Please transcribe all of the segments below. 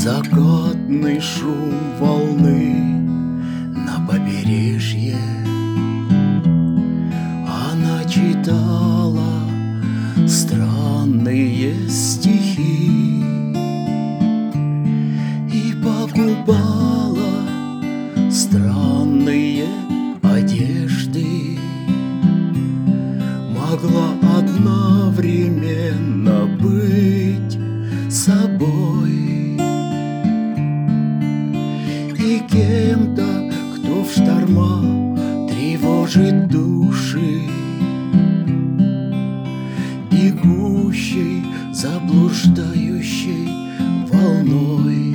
Закатный шум волны на побережье. Она читала странные стихи и покупала странные одежды. Могла одновременно быть собой и кем-то, кто в шторма тревожит души, бегущей, заблуждающей волной,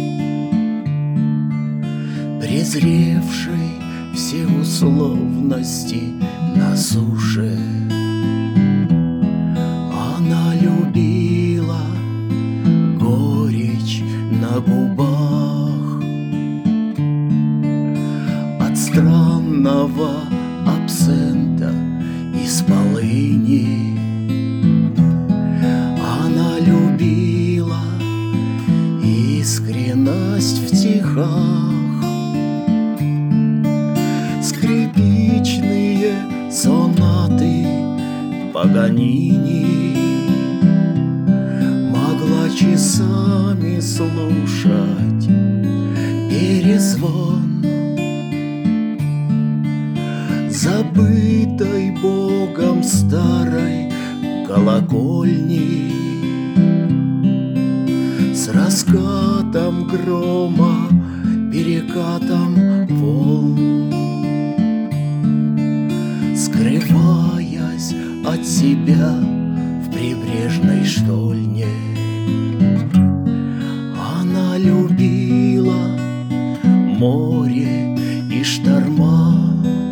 презревшей все условности на суше. Она любила горечь на губах от странного абсента из полыни. Она любила искренность в стихах, скрипичные сонаты Паганини. Могла часами слушать перезвон забытой Богом старой колокольни с раскатом грома, перекатом волн, скрываясь от себя в прибрежной штольне. Она любила море и шторма,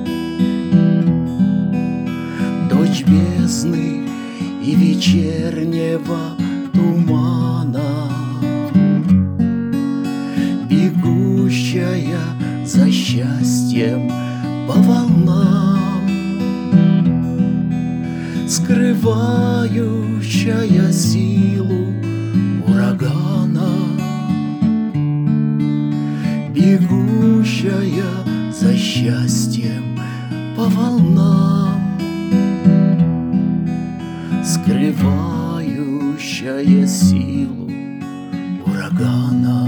дочь бездны и вечернего тумана, бегущая за счастьем по волнам, скрывающая силу урагана, бегущая за счастьем по волнам, скрывающая силу урагана.